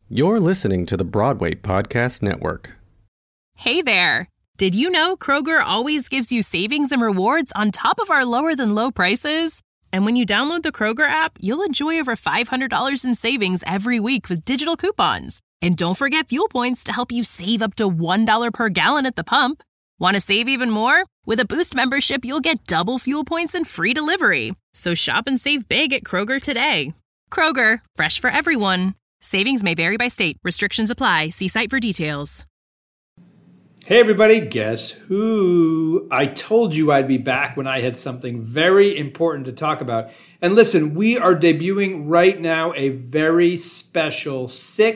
You're listening to the Broadway Podcast Network. Hey there! Did you know Kroger always gives you savings and rewards on top of our lower-than-low prices? And when you download the Kroger app, you'll enjoy over $500 in savings every week with digital coupons. And don't forget fuel points to help you save up to $1 per gallon at the pump. Want to save even more? With a Boost membership, you'll get double fuel points and free delivery. So shop and save big at Kroger today. Kroger, fresh for everyone. Savings may vary by state. Restrictions apply. See site for details. Hey everybody, guess who? I told you I'd be back when I had something very important to talk about. And listen, we are debuting right now a very special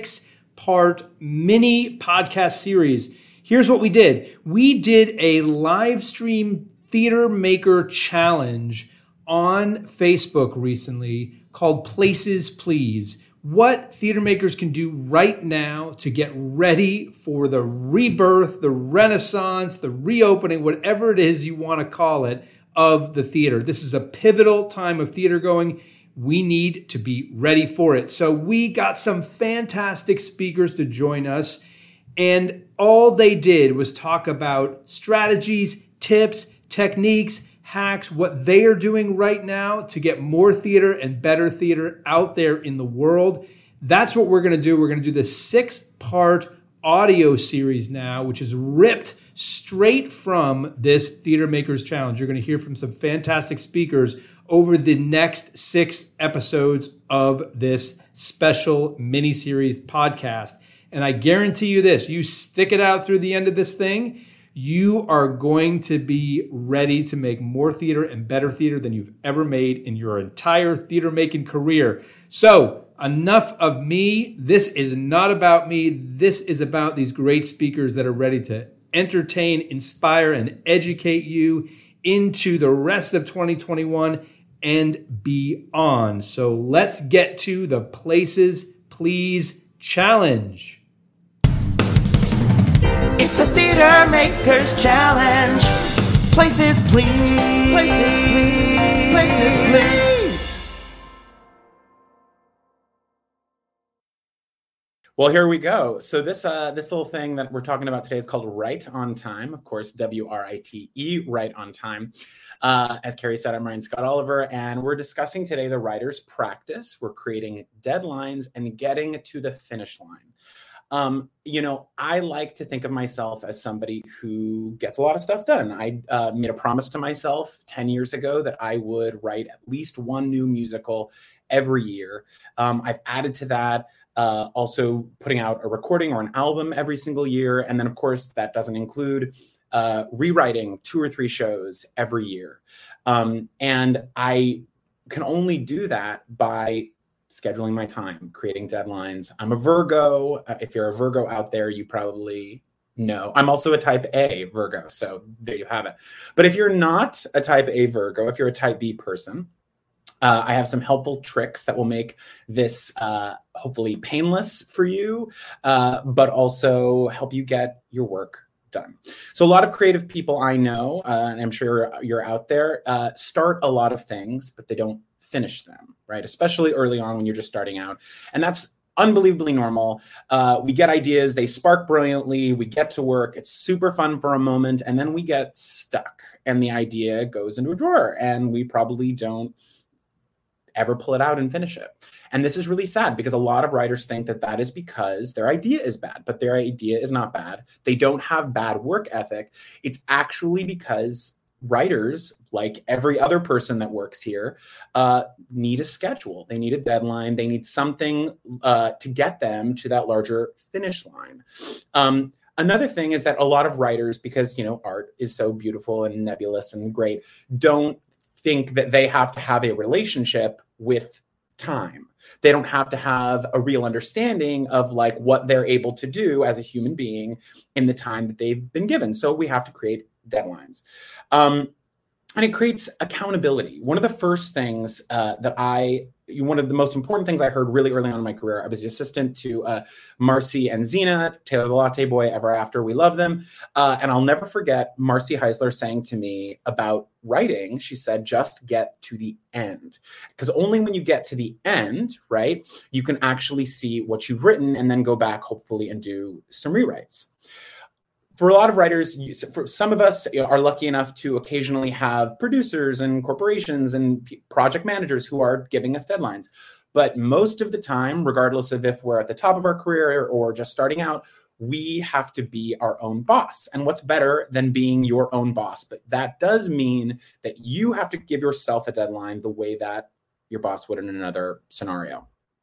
6-part mini podcast series. Here's what we did. We did a live stream theater maker challenge on Facebook recently called Places Please. What theater makers can do right now to get ready for the rebirth, the renaissance, the reopening, whatever it is you want to call it, of the theater. This is a pivotal time of theater going. We need to be ready for it. So we got some fantastic speakers to join us, and all they did was talk about strategies, tips, techniques, hacks, what they are doing right now to get more theater and better theater out there in the world. That's what we're going to do. We're going to do the 6-part audio series now, which is ripped straight from this Theater Makers Challenge. You're going to hear from some fantastic speakers over the next 6 episodes of this special mini-series podcast. And I guarantee you this, you stick it out through the end of this thing, you are going to be ready to make more theater and better theater than you've ever made in your entire theater making career. So enough of me. This is not about me. This is about these great speakers that are ready to entertain, inspire, and educate you into the rest of 2021 and beyond. So let's get to the Places Please Challenge. It's the Theater Makers Challenge. Places please. Places please. Places please. Well, here we go. So this little thing that we're talking about today is called Write on Time. Of course, WRITE, Write on Time. As Carrie said, I'm Ryan Scott Oliver, and we're discussing today the writer's practice. We're creating deadlines and getting to the finish line. I like to think of myself as somebody who gets a lot of stuff done. I made a promise to myself 10 years ago that I would write at least one new musical every year. I've added to that, also putting out a recording or an album every single year. And then, of course, that doesn't include rewriting 2 or 3 shows every year. And I can only do that by scheduling my time, creating deadlines. I'm a Virgo. If you're a Virgo out there, you probably know. I'm also a type A Virgo, so there you have it. But if you're not a type A Virgo, if you're a type B person, I have some helpful tricks that will make this hopefully painless for you, but also help you get your work done. So a lot of creative people I know, and I'm sure you're out there, start a lot of things, but they don't finish them, right? Especially early on when you're just starting out. And that's unbelievably normal. We get ideas, they spark brilliantly, we get to work, it's super fun for a moment, and then we get stuck and the idea goes into a drawer and we probably don't ever pull it out and finish it. And this is really sad because a lot of writers think that that is because their idea is bad, but their idea is not bad. They don't have bad work ethic. It's actually because writers, like every other person that works here, need a schedule. They need a deadline. They need something to get them to that larger finish line. Another thing is that a lot of writers, because, art is so beautiful and nebulous and great, don't think that they have to have a relationship with time. They don't have to have a real understanding of what they're able to do as a human being in the time that they've been given. So we have to create deadlines. And it creates accountability. One of the first things one of the most important things I heard really early on in my career, I was the assistant to Marcy and Zena, Taylor the Latte Boy, Ever After, we love them. And I'll never forget Marcy Heisler saying to me about writing, she said, just get to the end. Because only when you get to the end, right, you can actually see what you've written and then go back, hopefully, and do some rewrites. For a lot of writers, for some of us are lucky enough to occasionally have producers and corporations and project managers who are giving us deadlines. But most of the time, regardless of if we're at the top of our career or just starting out, we have to be our own boss. And what's better than being your own boss? But that does mean that you have to give yourself a deadline the way that your boss would in another scenario.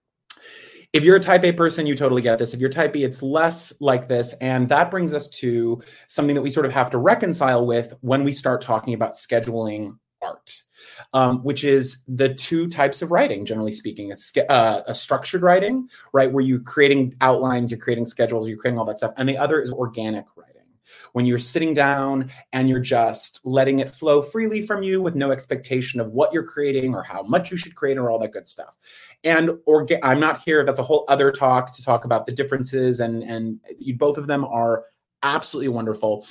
If you're a type A person, you totally get this. If you're type B, it's less like this. And that brings us to something that we sort of have to reconcile with when we start talking about scheduling art, which is the two types of writing, generally speaking, a structured writing, right, where you're creating outlines, you're creating schedules, you're creating all that stuff. And the other is organic writing, when you're sitting down and you're just letting it flow freely from you with no expectation of what you're creating or how much you should create or all that good stuff. And I'm not here, that's a whole other talk to talk about the differences, and both of them are absolutely wonderful.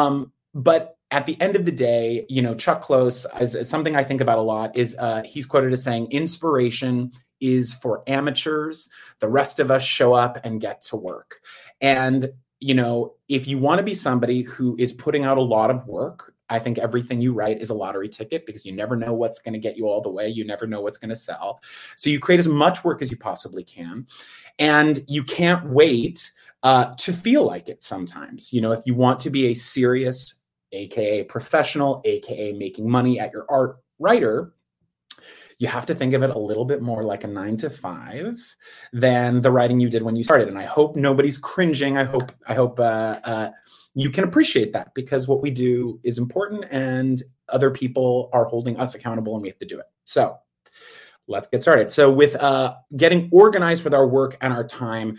But at the end of the day, Chuck Close, is something I think about a lot, is he's quoted as saying, inspiration is for amateurs. The rest of us show up and get to work. And if you want to be somebody who is putting out a lot of work, I think everything you write is a lottery ticket, because you never know what's going to get you all the way. You never know what's going to sell. So you create as much work as you possibly can. And you can't wait to feel like it sometimes. If you want to be a serious, AKA professional, AKA making money at your art writer, you have to think of it a little bit more like a 9-to-5 than the writing you did when you started. And I hope nobody's cringing. I hope you can appreciate that, because what we do is important and other people are holding us accountable and we have to do it. So let's get started. So with getting organized with our work and our time,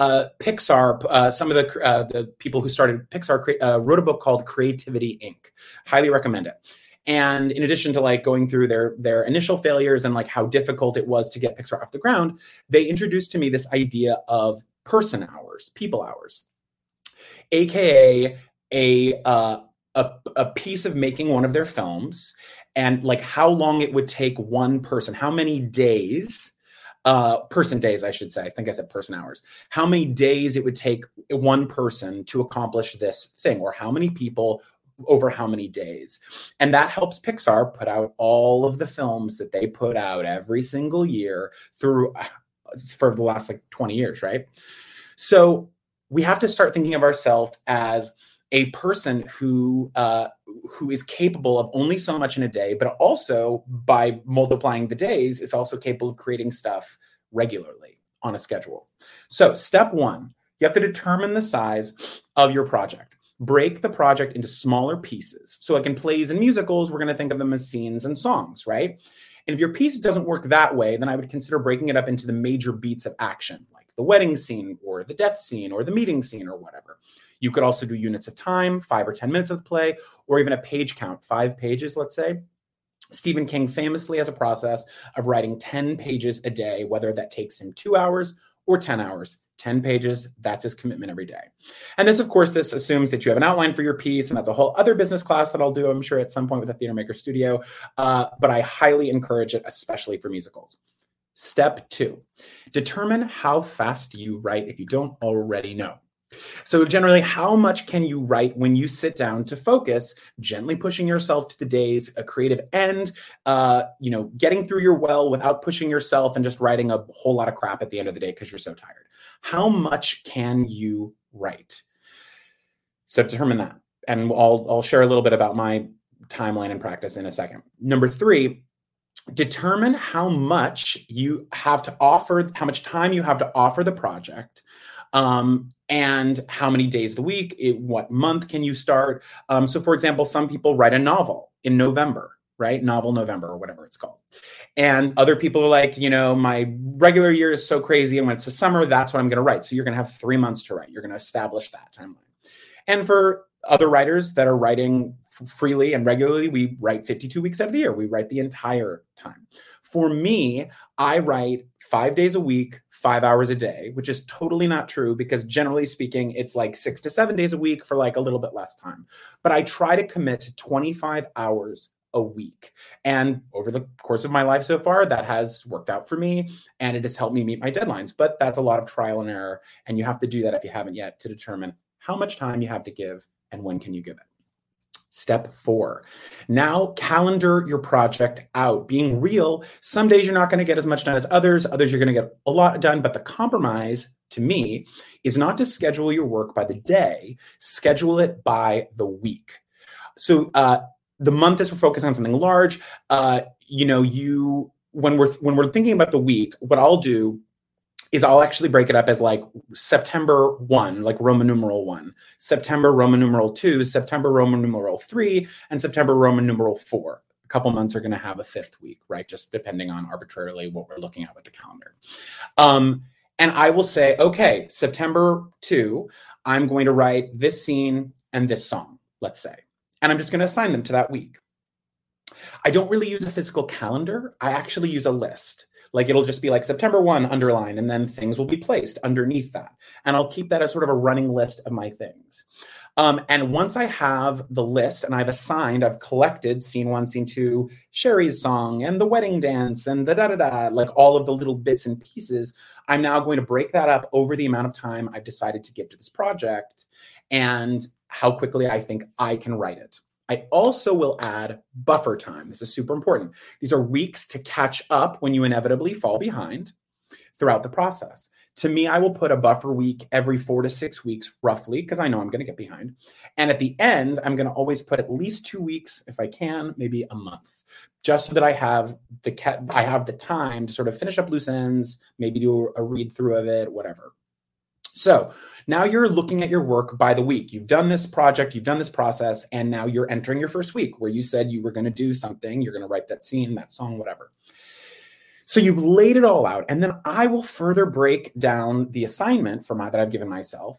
Pixar, some of the people who started Pixar wrote a book called Creativity Inc. Highly recommend it. And in addition to going through their initial failures and how difficult it was to get Pixar off the ground, they introduced to me this idea of person hours, people hours, AKA a piece of making one of their films, and how long it would take one person, how many days, person days, I should say. I think I said person hours. How many days it would take one person to accomplish this thing, or how many people over how many days. And that helps Pixar put out all of the films that they put out every single year for the last 20 years, right? So we have to start thinking of ourselves as a person who is capable of only so much in a day, but also by multiplying the days is also capable of creating stuff regularly on a schedule. So step one, you have to determine the size of your project. Break the project into smaller pieces. So like in plays and musicals, we're going to think of them as scenes and songs, right? And if your piece doesn't work that way, then I would consider breaking it up into the major beats of action, like the wedding scene or the death scene or the meeting scene or whatever. You could also do units of time, 5 or 10 minutes of the play, or even a page count, 5 pages, let's say. Stephen King famously has a process of writing 10 pages a day, whether that takes him 2 hours or 10 hours. 10 pages, that's his commitment every day. And this, of course, this assumes that you have an outline for your piece, and that's a whole other business class that I'll do, I'm sure, at some point with the Theater Maker Studio. But I highly encourage it, especially for musicals. Step 2, determine how fast you write if you don't already know. So generally, how much can you write when you sit down to focus, gently pushing yourself to the day's creative end, getting through your well without pushing yourself and just writing a whole lot of crap at the end of the day because you're so tired. How much can you write? So determine that. And I'll share a little bit about my timeline and practice in a second. Number 3, determine how much you have to offer, how much time you have to offer the project, and how many days of the week, what month can you start? So for example, some people write a novel in November, right? Novel November or whatever it's called. And other people are like, my regular year is so crazy. And when it's the summer, that's what I'm going to write. So you're going to have 3 months to write. You're going to establish that timeline. And for other writers that are writing freely and regularly, we write 52 weeks out of the year. We write the entire time. For me, I write 5 days a week, 5 hours a day, which is totally not true because generally speaking, it's like 6 to 7 days a week for like a little bit less time. But I try to commit to 25 hours a week. And over the course of my life so far, that has worked out for me and it has helped me meet my deadlines. But that's a lot of trial and error. And you have to do that if you haven't yet to determine how much time you have to give and when can you give it. Step 4, now calendar your project out. Being real, some days you're not going to get as much done as others. Others you're going to get a lot done. But the compromise to me is not to schedule your work by the day, schedule it by the week. So the month is for focusing on something large. When we're thinking about the week, what I'll do is I'll actually break it up as like September 1, like Roman numeral 1, September Roman numeral 2, September Roman numeral 3, and September Roman numeral 4. A couple months are going to have a 5th week, right? Just depending on arbitrarily what we're looking at with the calendar. And I will say, okay, September 2, I'm going to write this scene and this song, let's say. And I'm just going to assign them to that week. I don't really use a physical calendar. I actually use a list. Like it'll just be like September 1 underline, and then things will be placed underneath that. And I'll keep that as sort of a running list of my things. And once I have the list and I've collected scene 1, scene 2, Sherry's song and the wedding dance and like all of the little bits and pieces, I'm now going to break that up over the amount of time I've decided to give to this project and how quickly I think I can write it. I also will add buffer time. This is super important. These are weeks to catch up when you inevitably fall behind throughout the process. To me, I will put a buffer week every 4 to 6 weeks, roughly, because I know I'm going to get behind. And at the end, I'm going to always put at least 2 weeks, if I can, maybe a month, just so that I have the time to sort of finish up loose ends, maybe do a read through of it, whatever. So now you're looking at your work by the week. You've done this project, you've done this process, and now you're entering your first week where you said you were going to do something. You're going to write that scene, that song, whatever. So you've laid it all out. And then I will further break down the assignment that I've given myself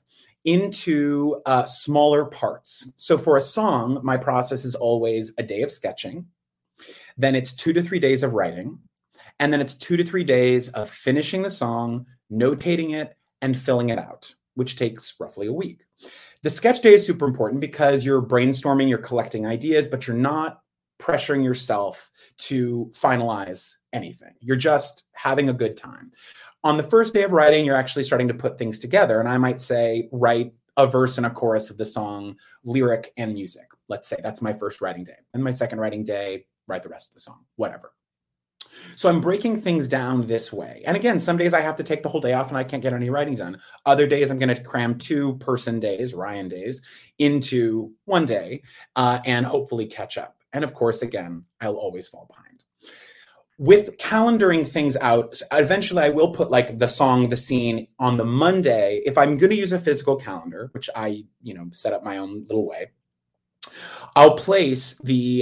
into smaller parts. So for a song, my process is always a day of sketching. Then it's 2 to 3 days of writing. And then it's 2 to 3 days of finishing the song, notating it, and filling it out, which takes roughly a week. The sketch day is super important because you're brainstorming, you're collecting ideas, but you're not pressuring yourself to finalize anything. You're just having a good time. On the first day of writing, you're actually starting to put things together. And I might say, write a verse and a chorus of the song, lyric and music. Let's say that's my first writing day. And my second writing day, write the rest of the song, whatever. So I'm breaking things down this way. And again, some days I have to take the whole day off and I can't get any writing done. Other days I'm going to cram 2 person days, Ryan days, into one day and hopefully catch up. And of course, again, I'll always fall behind. With calendaring things out, eventually I will put like the song, the scene on the Monday. If I'm going to use a physical calendar, which I, set up my own little way, I'll place the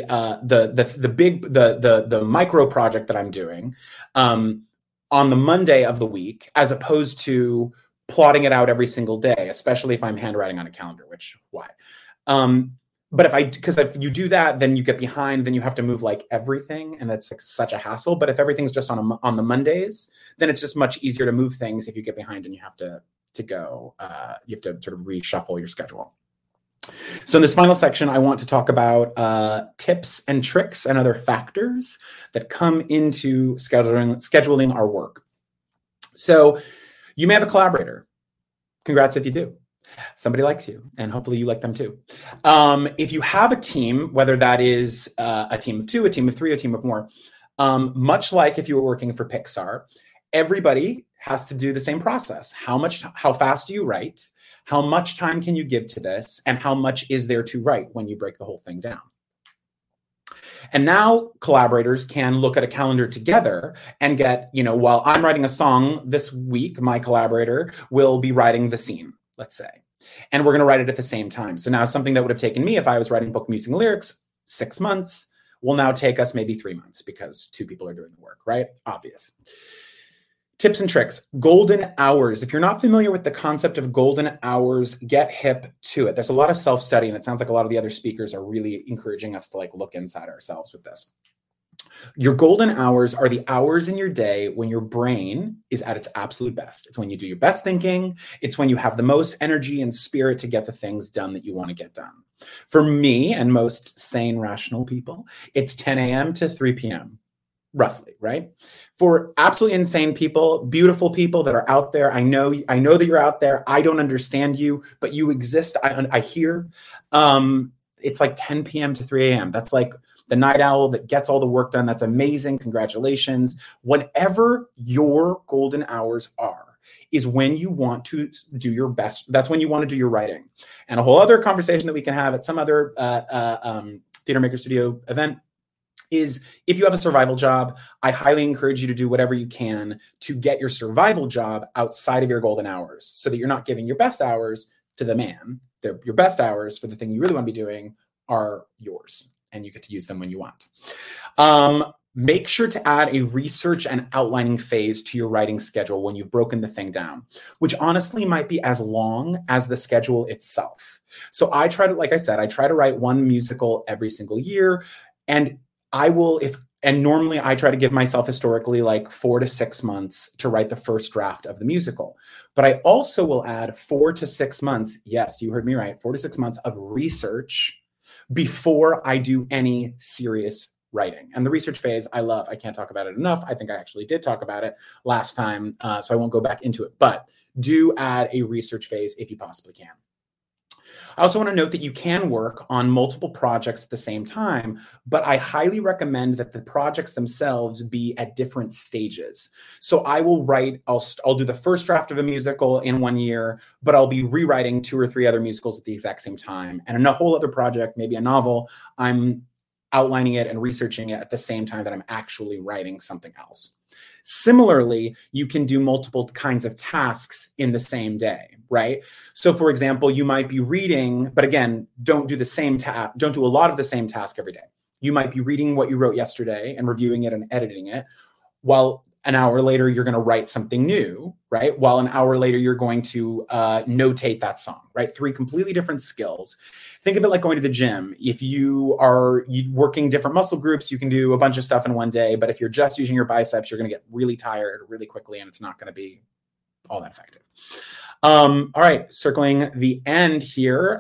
micro project that I'm doing on the Monday of the week, as opposed to plotting it out every single day, especially if I'm handwriting on a calendar, which why? But if you do that, then you get behind, then you have to move like everything. And that's like such a hassle. But if everything's just on the Mondays, then it's just much easier to move things if you get behind and you have to go, you have to sort of reshuffle your schedule. So in this final section, I want to talk about tips and tricks and other factors that come into scheduling our work. So you may have a collaborator. Congrats if you do. Somebody likes you, and hopefully you like them too. If you have a team, whether that is a team of 2, a team of 3, a team of more, much like if you were working for Pixar, everybody has to do the same process. How fast do you write? How much time can you give to this? And how much is there to write when you break the whole thing down? And now collaborators can look at a calendar together and get, while I'm writing a song this week, my collaborator will be writing the scene, let's say. And we're going to write it at the same time. So now something that would have taken me, if I was writing book music and lyrics, 6 months, will now take us maybe 3 months because 2 people are doing the work, right? Obvious. Tips and tricks, golden hours. If you're not familiar with the concept of golden hours, get hip to it. There's a lot of self-study, and it sounds like a lot of the other speakers are really encouraging us to like look inside ourselves with this. Your golden hours are the hours in your day when your brain is at its absolute best. It's when you do your best thinking. It's when you have the most energy and spirit to get the things done that you want to get done. For me and most sane, rational people, it's 10 a.m. to 3 p.m. roughly, right? For absolutely insane people, beautiful people that are out there, I know that you're out there. I don't understand you, but you exist. I hear. It's like 10 p.m. to 3 a.m. That's like the night owl that gets all the work done. That's amazing. Congratulations. Whatever your golden hours are is when you want to do your best. That's when you want to do your writing. And a whole other conversation that we can have at some other Theater Maker Studio event is if you have a survival job, I highly encourage you to do whatever you can to get your survival job outside of your golden hours so that you're not giving your best hours to the man. Your best hours for the thing you really want to be doing are yours, and you get to use them when you want. Make sure to add a research and outlining phase to your writing schedule when you've broken the thing down, which honestly might be as long as the schedule itself. So I try to write one musical every single year, and normally I try to give myself historically like 4 to 6 months to write the first draft of the musical. But I also will add 4 to 6 months. Yes, you heard me right. 4 to 6 months of research before I do any serious writing. And the research phase, I love. I can't talk about it enough. I think I actually did talk about it last time, so I won't go back into it. But do add a research phase if you possibly can. I also want to note that you can work on multiple projects at the same time, but I highly recommend that the projects themselves be at different stages. So I will I'll do the first draft of a musical in 1 year, but I'll be rewriting 2 or 3 other musicals at the exact same time. And in a whole other project, maybe a novel, I'm outlining it and researching it at the same time that I'm actually writing something else. Similarly, you can do multiple kinds of tasks in the same day, right? So for example, you might be reading, but again, don't do a lot of the same task every day. You might be reading what you wrote yesterday and reviewing it and editing it, while an hour later, you're going to write something new, right? While an hour later, you're going to notate that song, right? 3 completely different skills. Think of it like going to the gym. If you are working different muscle groups, you can do a bunch of stuff in one day. But if you're just using your biceps, you're going to get really tired really quickly, and it's not going to be all that effective. All right, circling the end here.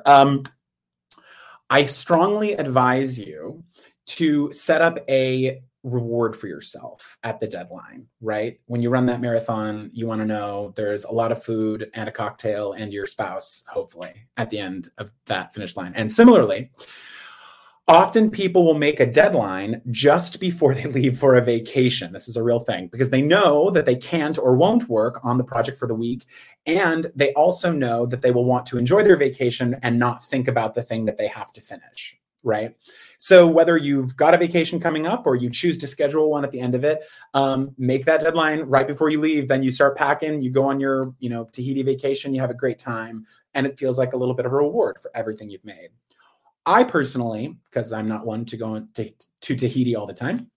I strongly advise you to set up a reward for yourself at the deadline, right? When you run that marathon, you want to know there's a lot of food and a cocktail and your spouse, hopefully, at the end of that finish line. And similarly, often people will make a deadline just before they leave for a vacation. This is a real thing because they know that they can't or won't work on the project for the week. And they also know that they will want to enjoy their vacation and not think about the thing that they have to finish. Right. So whether you've got a vacation coming up or you choose to schedule one at the end of it, make that deadline right before you leave. Then you start packing, you go on your, Tahiti vacation, you have a great time, and it feels like a little bit of a reward for everything you've made. I personally, because I'm not one to go to Tahiti all the time,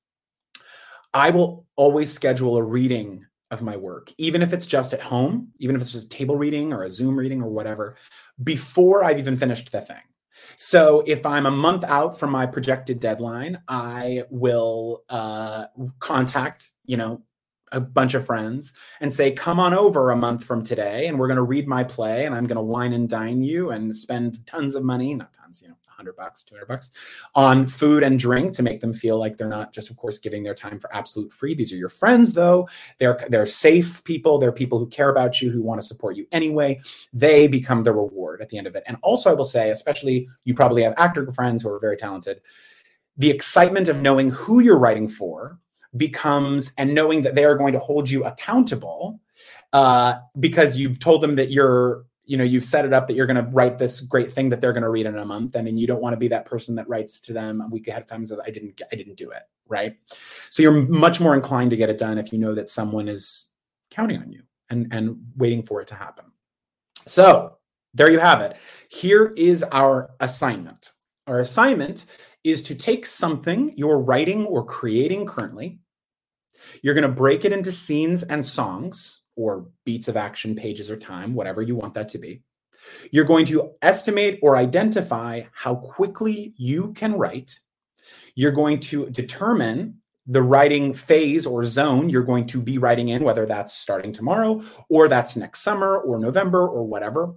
I will always schedule a reading of my work, even if it's just at home, even if it's just a table reading or a Zoom reading or whatever, before I've even finished the thing. So if I'm a month out from my projected deadline, I will contact, a bunch of friends and say, come on over a month from today and we're going to read my play and I'm going to wine and dine you and spend tons of money, not tons, $100, $200 on food and drink to make them feel like they're not just, of course, giving their time for absolute free. These are your friends, though. They're safe people. They're people who care about you, who want to support you anyway. They become the reward at the end of it. And also I will say, especially you probably have actor friends who are very talented, the excitement of knowing who you're writing for becomes, and knowing that they are going to hold you accountable because you've told them that you've set it up that you're going to write this great thing that they're going to read in a month. And then you don't want to be that person that writes to them a week ahead of time and says, I didn't do it. Right. So you're much more inclined to get it done if you know that someone is counting on you and waiting for it to happen. So there you have it. Here is our assignment. Our assignment is to take something you're writing or creating currently You're going to break it into scenes and songs, or beats of action, pages, or time, whatever you want that to be. You're going to estimate or identify how quickly you can write. You're going to determine the writing phase or zone you're going to be writing in, whether that's starting tomorrow or that's next summer or November or whatever.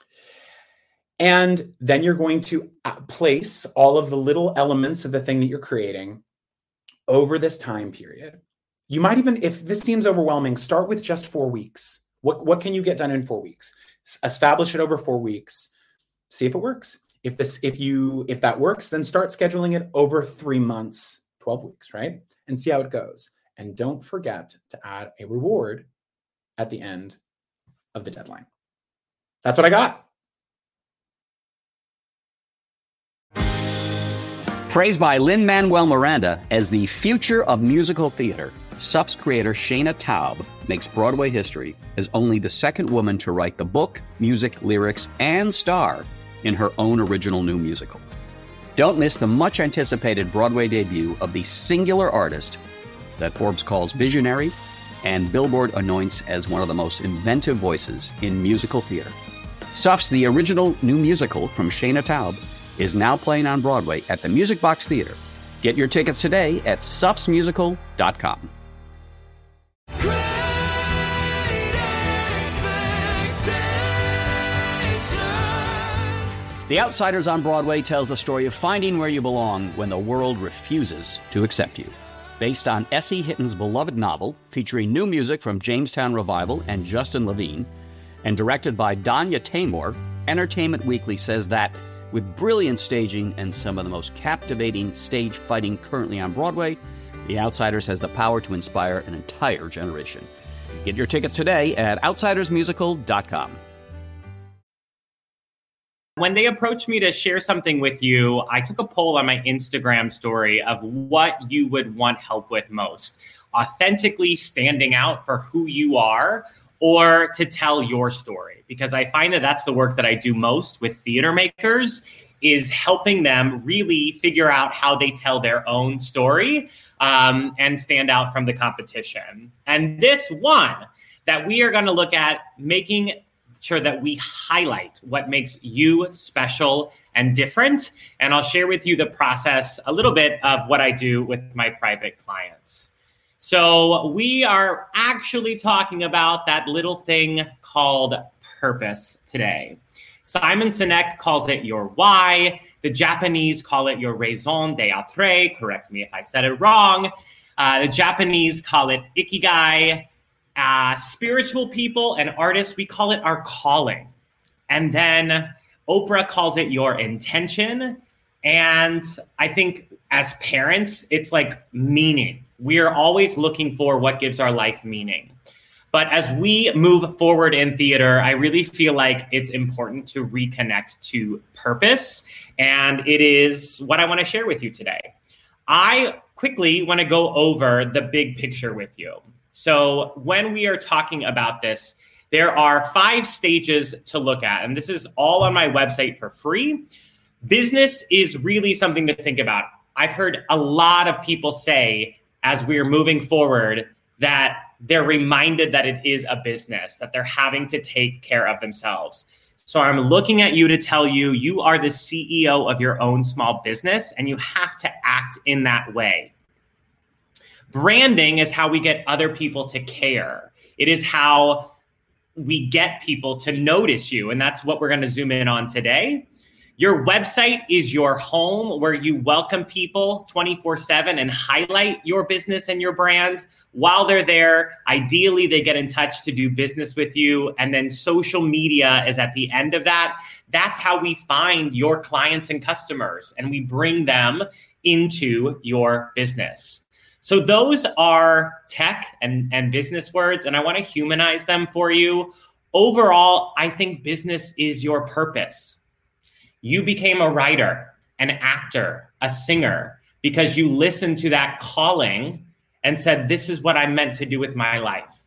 And then you're going to place all of the little elements of the thing that you're creating over this time period. You might even, if this seems overwhelming, start with just 4 weeks. What can you get done in 4 weeks? Establish it over 4 weeks. See if it works. If that works, then start scheduling it over 3 months, 12 weeks, right? And see how it goes. And don't forget to add a reward at the end of the deadline. That's what I got. Praised by Lin-Manuel Miranda as the future of musical theater, SUF's creator Shayna Taub makes Broadway history as only the second woman to write the book, music, lyrics, and star in her own original new musical. Don't miss the much-anticipated Broadway debut of the singular artist that Forbes calls visionary and Billboard anoints as one of the most inventive voices in musical theater. SUF's The Original New Musical from Shayna Taub is now playing on Broadway at the Music Box Theater. Get your tickets today at sufsmusical.com. The Outsiders on Broadway tells the story of finding where you belong when the world refuses to accept you. Based on S.E. Hitton's beloved novel, featuring new music from Jamestown Revival and Justin Levine, and directed by Danya Taymor, Entertainment Weekly says that with brilliant staging and some of the most captivating stage fighting currently on Broadway, The Outsiders has the power to inspire an entire generation. Get your tickets today at outsidersmusical.com. When they approached me to share something with you, I took a poll on my Instagram story of what you would want help with most. Authentically standing out for who you are, or to tell your story. Because I find that that's the work that I do most with theater makers, is helping them really figure out how they tell their own story and stand out from the competition. And this one that we are going to look at, making sure that we highlight what makes you special and different. And I'll share with you the process, a little bit of what I do with my private clients. So we are actually talking about that little thing called purpose today. Simon Sinek calls it your why. The Japanese call it your raison d'être. Correct me if I said it wrong. The Japanese call it ikigai. Spiritual people and artists, we call it our calling. And then Oprah calls it your intention. And I think as parents, it's like meaning. We are always looking for what gives our life meaning. But as we move forward in theater, I really feel like it's important to reconnect to purpose. And it is what I want to share with you today. I quickly want to go over the big picture with you. So when we are talking about this, there are 5 stages to look at. And this is all on my website for free. Business is really something to think about. I've heard a lot of people say, as we're moving forward, that they're reminded that it is a business, that they're having to take care of themselves. So I'm looking at you to tell you, you are the CEO of your own small business, and you have to act in that way. Branding is how we get other people to care. It is how we get people to notice you, and that's what we're going to zoom in on today. Your website is your home where you welcome people 24/7 and highlight your business and your brand. While they're there, ideally, they get in touch to do business with you. And then social media is at the end of that. That's how we find your clients and customers, and we bring them into your business. So those are tech and business words, and I want to humanize them for you. Overall, I think business is your purpose. You became a writer, an actor, a singer, because you listened to that calling and said, this is what I'm meant to do with my life.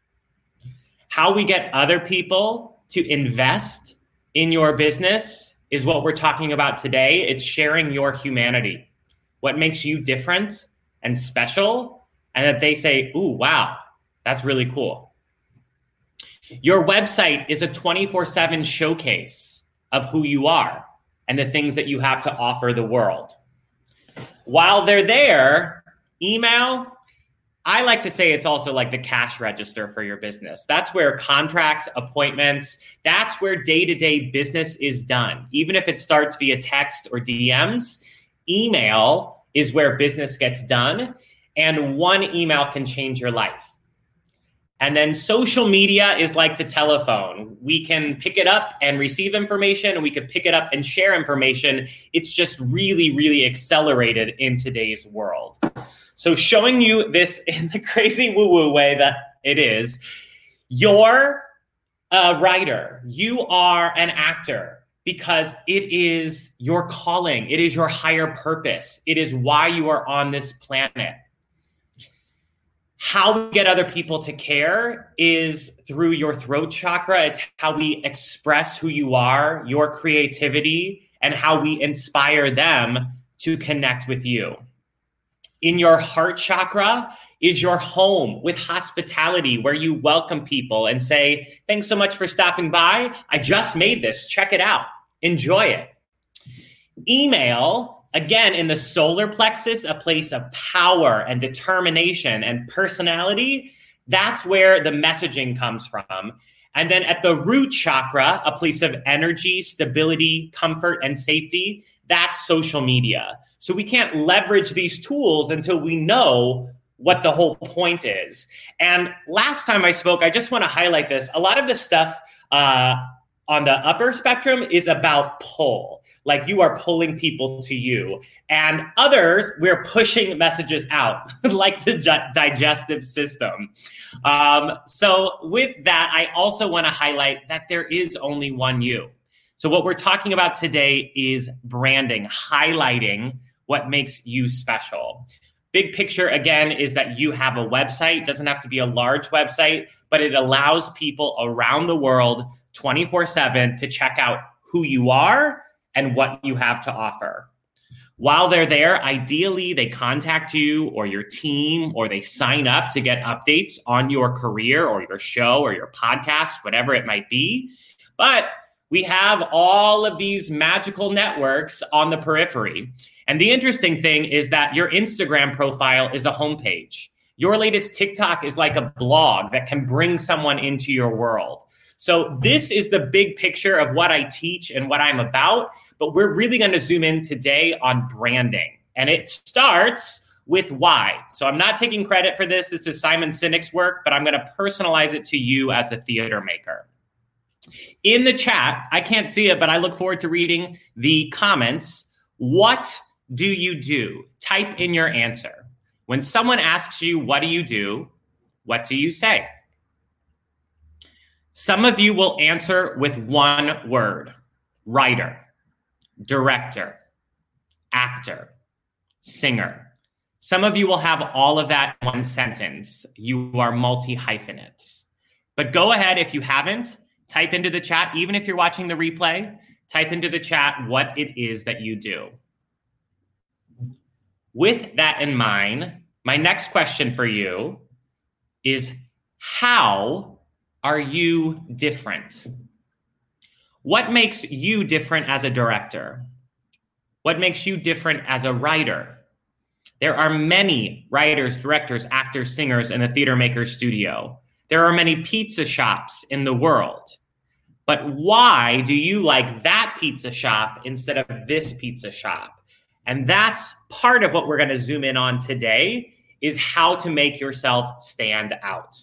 How we get other people to invest in your business is what we're talking about today. It's sharing your humanity, what makes you different and special and that they say, ooh, wow, that's really cool. Your website is a 24/7 showcase of who you are and the things that you have to offer the world. While they're there, email, I like to say it's also like the cash register for your business. That's where contracts, appointments, that's where day-to-day business is done. Even if it starts via text or DMs, email is where business gets done, and one email can change your life. And then social media is like the telephone. We can pick it up and receive information, and we can pick it up and share information. It's just really, really accelerated in today's world. So showing you this in the crazy woo-woo way that it is, you're a writer, you are an actor, because it is your calling, it is your higher purpose, it is why you are on this planet. How we get other people to care is through your throat chakra. It's how we express who you are, your creativity, and how we inspire them to connect with you. In your heart chakra is your home with hospitality, where you welcome people and say, thanks so much for stopping by. I just made this. Check it out. Enjoy it. Email, again, in the solar plexus, a place of power and determination and personality. That's where the messaging comes from. And then at the root chakra, a place of energy, stability, comfort, and safety, that's social media. So we can't leverage these tools until we know what the whole point is. And last time I spoke, I just want to highlight this. A lot of the stuff on the upper spectrum is about pull. Like you are pulling people to you. And others, we're pushing messages out, like the digestive system. So with that, I also want to highlight that there is only one you. So what we're talking about today is branding, highlighting what makes you special. Big picture, again, is that you have a website. It doesn't have to be a large website, but it allows people around the world 24/7 to check out who you are and what you have to offer. While they're there, ideally, they contact you or your team, or they sign up to get updates on your career or your show or your podcast, whatever it might be. But we have all of these magical networks on the periphery. And the interesting thing is that your Instagram profile is a homepage. Your latest TikTok is like a blog that can bring someone into your world. So this is the big picture of what I teach and what I'm about, but we're really going to zoom in today on branding. And it starts with why. So I'm not taking credit for this. This is Simon Sinek's work, but I'm going to personalize it to you as a theater maker. In the chat, I can't see it, but I look forward to reading the comments. What do you do? Type in your answer. When someone asks you, what do you do? What do you say? Some of you will answer with one word: writer, director, actor, singer. Some of you will have all of that in one sentence. You are multi-hyphenates. But go ahead, if you haven't, type into the chat, even if you're watching the replay, type into the chat what it is that you do. With that in mind, my next question for you is, how are you different? What makes you different as a director? What makes you different as a writer? There are many writers, directors, actors, singers in the Theater Maker Studio. There are many pizza shops in the world. But why do you like that pizza shop instead of this pizza shop? And that's part of what we're going to zoom in on today, is how to make yourself stand out.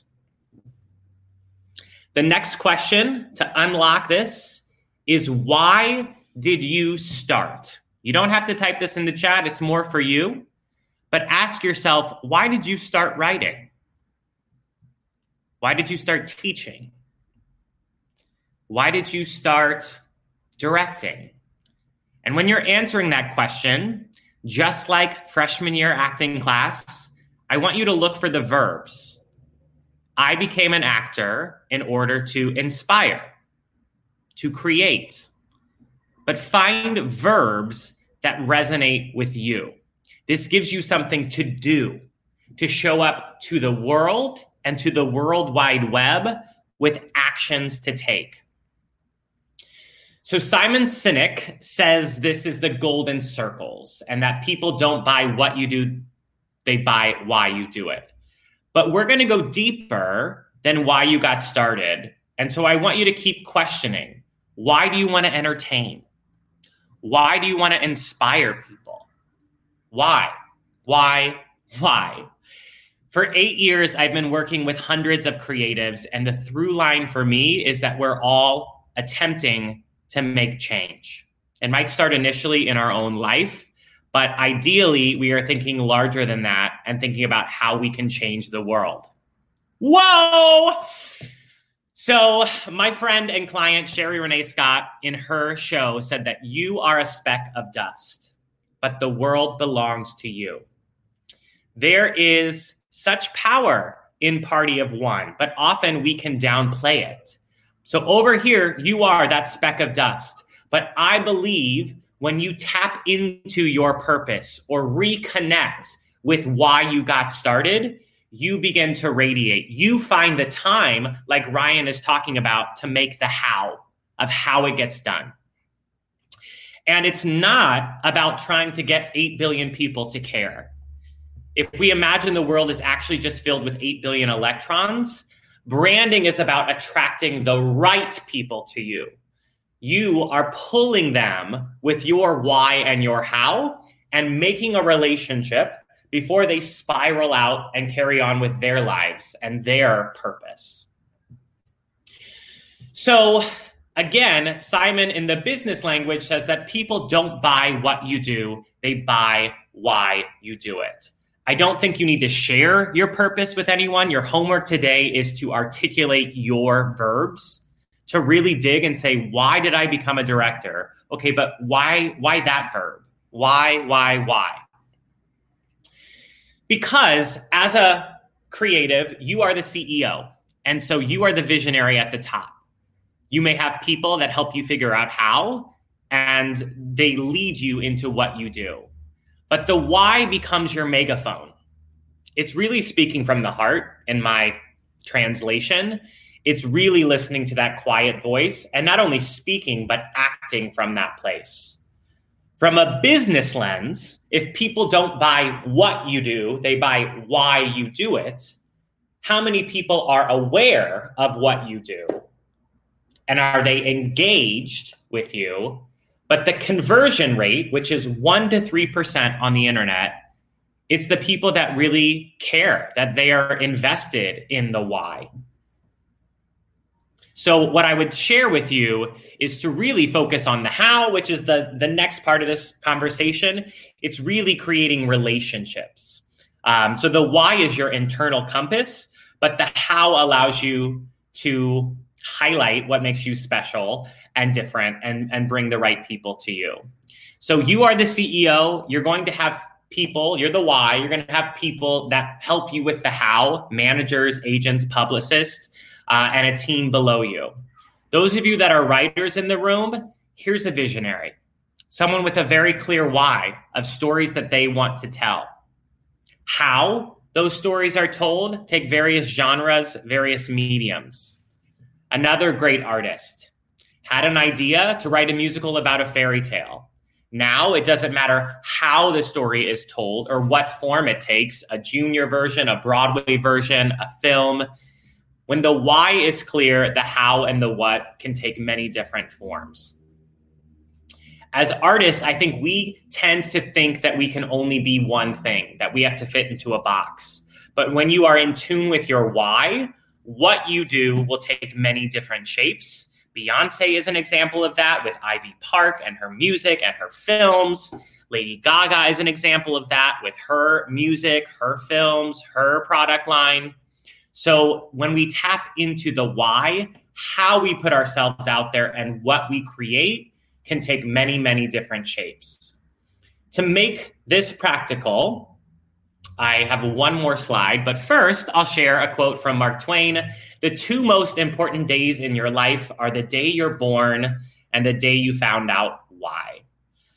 The next question to unlock this is, why did you start? You don't have to type this in the chat. It's more for you. But ask yourself, why did you start writing? Why did you start teaching? Why did you start directing? And when you're answering that question, just like freshman year acting class, I want you to look for the verbs. I became an actor in order to inspire, to create, but find verbs that resonate with you. This gives you something to do. to show up to the world and to the World Wide Web with actions to take. So Simon Sinek says this is the golden circles, and that people don't buy what you do, they buy why you do it. But we're going to go deeper than why you got started. And so I want you to keep questioning. Why do you want to entertain? Why do you want to inspire people? Why? For 8 years, I've been working with hundreds of creatives, and the through line for me is that we're all attempting to make change. It might start initially in our own life, but ideally, we are thinking larger than that and thinking about how we can change the world. Whoa! So my friend and client, Sherry Renee Scott, in her show said that you are a speck of dust, but the world belongs to you. There is such power in Party of One, but often we can downplay it. So over here, you are that speck of dust. But I believe when you tap into your purpose or reconnect with why you got started, you begin to radiate. You find the time, like Ryan is talking about, to make the how of how it gets done. And it's not about trying to get 8 billion people to care. If we imagine the world is actually just filled with 8 billion electrons, branding is about attracting the right people to you. You are pulling them with your why and your how and making a relationship before they spiral out and carry on with their lives and their purpose. So again, Simon in the business language says that people don't buy what you do, they buy why you do it. I don't think you need to share your purpose with anyone. Your homework today is to articulate your verbs, to really dig and say, why did I become a director? Okay, but why that verb? Why? Because as a creative, you are the CEO. And so you are the visionary at the top. You may have people that help you figure out how, and they lead you into what you do. But the why becomes your megaphone. It's really speaking from the heart in my translation. It's really listening to that quiet voice and not only speaking, but acting from that place. From a business lens, if people don't buy what you do, they buy why you do it. How many people are aware of what you do? And are they engaged with you? But the conversion rate, which is 1% to 3% on the internet, it's the people that really care, that they are invested in the why. So what I would share with you is to really focus on the how, which is the next part of this conversation. It's really creating relationships. So the why is your internal compass, but the how allows you to highlight what makes you special and different and bring the right people to you. So you are the CEO. You're going to have people. You're the why. You're going to have people that help you with the how, managers, agents, publicists, and a team below you. Those of you that are writers in the room, here's a visionary, someone with a very clear why of stories that they want to tell. How those stories are told, take various genres, various mediums. Another great artist had an idea to write a musical about a fairy tale. Now it doesn't matter how the story is told or what form it takes, a junior version, a Broadway version, a film. When the why is clear, the how and the what can take many different forms. As artists, I think we tend to think that we can only be one thing, that we have to fit into a box. But when you are in tune with your why, what you do will take many different shapes. Beyonce is an example of that with Ivy Park and her music and her films. Lady Gaga is an example of that with her music, her films, her product line. So when we tap into the why, how we put ourselves out there and what we create can take many, many different shapes. To make this practical, I have one more slide, but first I'll share a quote from Mark Twain. The two most important days in your life are the day you're born and the day you found out why.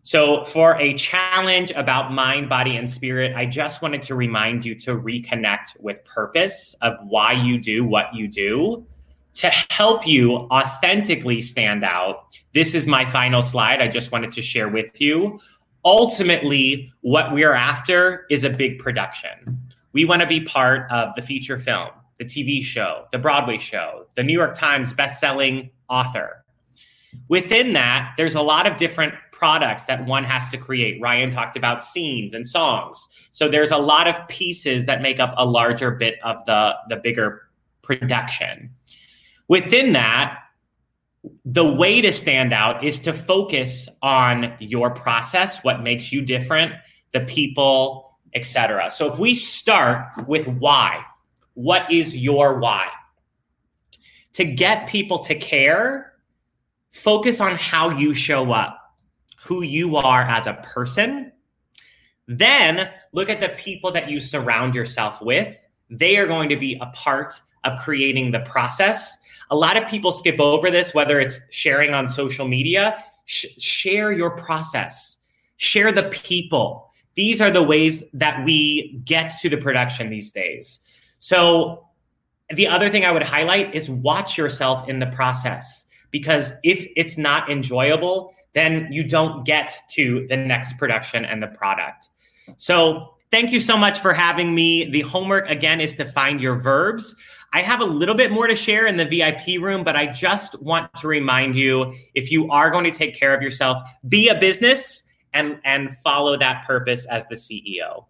So for a challenge about mind, body, and spirit, I just wanted to remind you to reconnect with purpose of why you do what you do to help you authentically stand out. This is my final slide I just wanted to share with you. Ultimately, what we're after is a big production. We want to be part of the feature film, the TV show, the Broadway show, the New York Times bestselling author. Within that, there's a lot of different products that one has to create. Ryan talked about scenes and songs. So there's a lot of pieces that make up a larger bit of the bigger production. Within that, the way to stand out is to focus on your process, what makes you different, the people, etc. So if we start with why, what is your why? To get people to care, focus on how you show up, who you are as a person. Then look at the people that you surround yourself with. They are going to be a part of creating the process. A lot of people skip over this, whether it's sharing on social media. Share your process. Share the people. These are the ways that we get to the production these days. So the other thing I would highlight is watch yourself in the process, because if it's not enjoyable, then you don't get to the next production and the product. So thank you so much for having me. The homework, again, is to find your verbs. I have a little bit more to share in the VIP room, but I just want to remind you, if you are going to take care of yourself, be a business and follow that purpose as the CEO.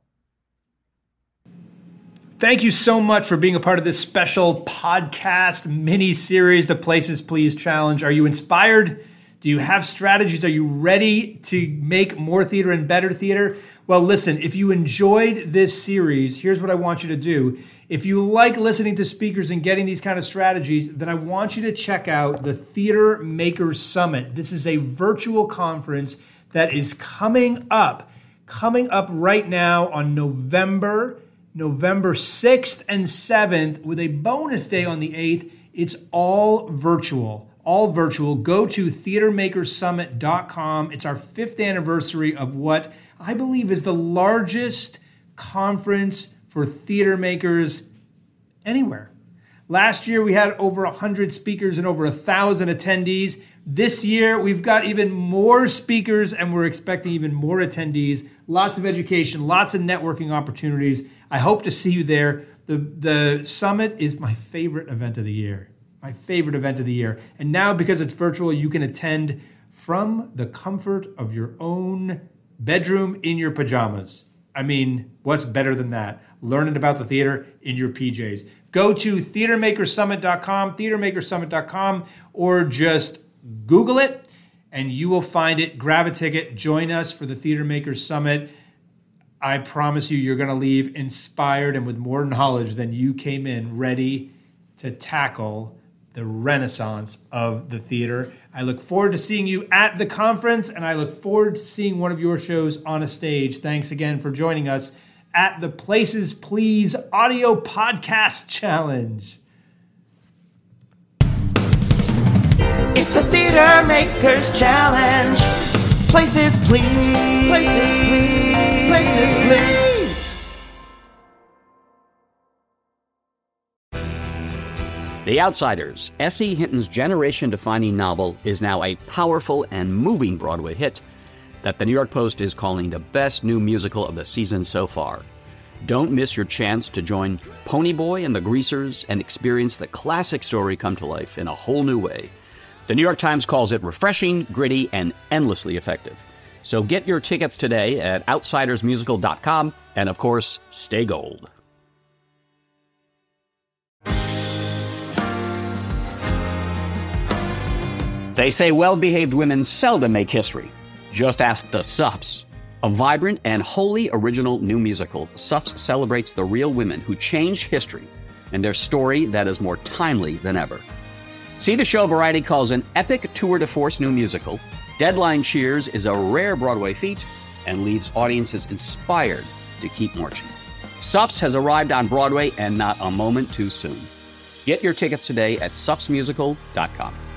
Thank you so much for being a part of this special podcast mini-series, the Places Please Challenge. Are you inspired? Do you have strategies? Are you ready to make more theater and better theater? Well, listen, if you enjoyed this series, here's what I want you to do. If you like listening to speakers and getting these kind of strategies, then I want you to check out the Theater Makers Summit. This is a virtual conference that is coming up right now on November 6th and 7th with a bonus day on the 8th. It's all virtual. Go to theatermakersummit.com. It's our 5th anniversary of what I believe is the largest conference for theater makers anywhere. Last year, we had over 100 speakers and over 1,000 attendees. This year, we've got even more speakers and we're expecting even more attendees. Lots of education, lots of networking opportunities. I hope to see you there. The summit is my favorite event of the year. And now, because it's virtual, you can attend from the comfort of your own bedroom in your pajamas. I mean, what's better than that? Learning about the theater in your PJs. Go to theatermakersummit.com, or just Google it and you will find it. Grab a ticket. Join us for the Theater Makers Summit. I promise you're going to leave inspired and with more knowledge than you came in, ready to tackle the renaissance of the theater. I look forward to seeing you at the conference, and I look forward to seeing one of your shows on a stage. Thanks again for joining us at the Places Please Audio Podcast Challenge. It's the Theater Makers Challenge. Places please. Places please. Places please. The Outsiders, S.E. Hinton's generation-defining novel, is now a powerful and moving Broadway hit that the New York Post is calling the best new musical of the season so far. Don't miss your chance to join Ponyboy and the Greasers and experience the classic story come to life in a whole new way. The New York Times calls it refreshing, gritty, and endlessly effective. So get your tickets today at outsidersmusical.com, and of course, stay gold. They say well-behaved women seldom make history. Just ask the Suffs. A vibrant and wholly original new musical, Suffs celebrates the real women who changed history and their story that is more timely than ever. See the show Variety calls an epic tour de force new musical. Deadline cheers is a rare Broadway feat and leaves audiences inspired to keep marching. Suffs has arrived on Broadway, and not a moment too soon. Get your tickets today at suffsmusical.com.